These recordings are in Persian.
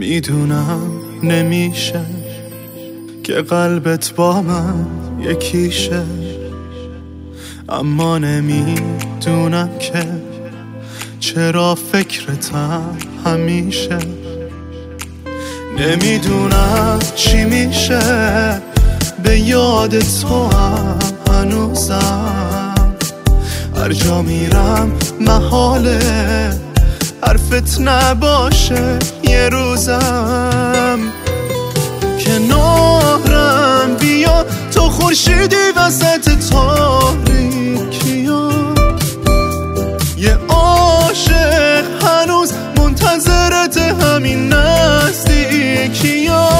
میدونم نمیشه که قلبت با من یکیشه، اما نمیدونم که چرا فکرتم همیشه. نمیدونم چی میشه به یاد تو هم هنوزم، هر جا میرم محاله حرفت نباشه یه روزم. کنارم بیا تو خورشیدی وسط تاریکیا، یه عاشق هنوز منتظرت همین نزدیکیا.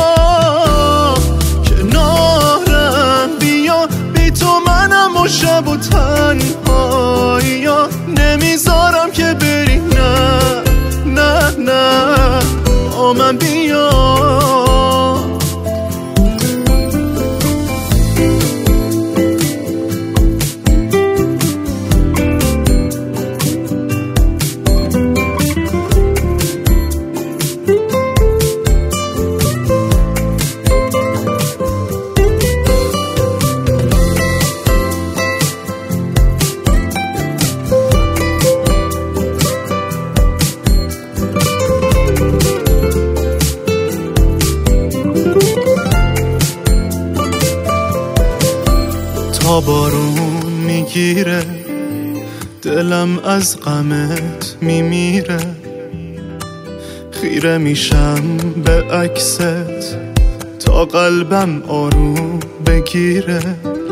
کنارم بیا بی تو منم و شب و تنهاییا، نمیذارم که بری، نه نه نه با من بیا. تا بارون میگیره دلم از غمت میمیره، خیره میشم به عکست تا قلبم آروم بگیره.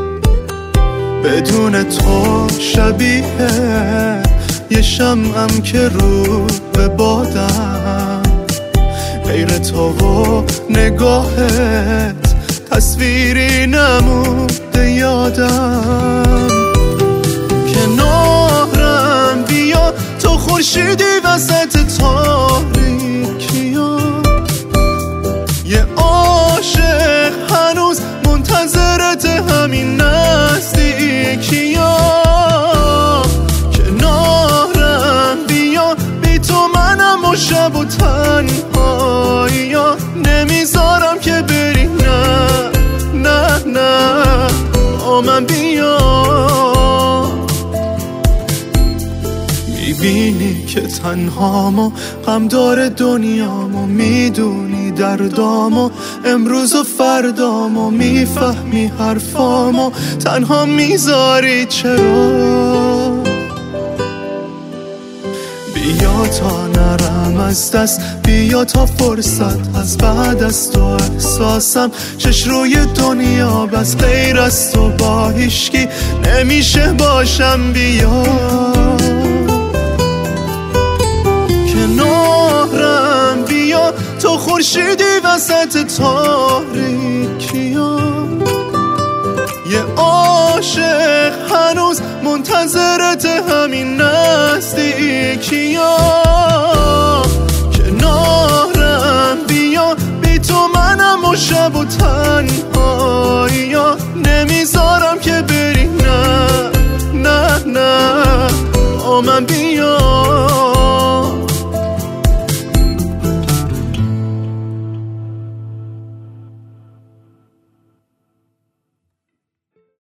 بدون تو شبیه یه شمعم که رو به بادم، غیر تو و نگاهت تصویری نمونده یادم. کنارم بیا تو خورشیدی وسط تاریکیا، یه عاشق هنوز منتظرت همین نزدیکیا. کنارم بیا بی تو منم و شب و تنهاییا، نمیذارم که بری، نه نه نه با من بیا. میبینی که تنهامو غم داره دنیامو، میدونی دردامو امروز و فردامو، میفهمی حرفامو تنها میذاری چرا. بیا تا نرم از دست، بیا تا فرصت از بعد از تو احساسم چش روی دنیا بس غیر از تو با هیچکی نمیشه باشم. بیا کنارم بیا تو خورشیدی وسط تاریکیا، یه عاشق هنوز منتظرت همین نزدیکیا. کنارم بیا بی تو منم و شب و تنهاییا، نمیذارم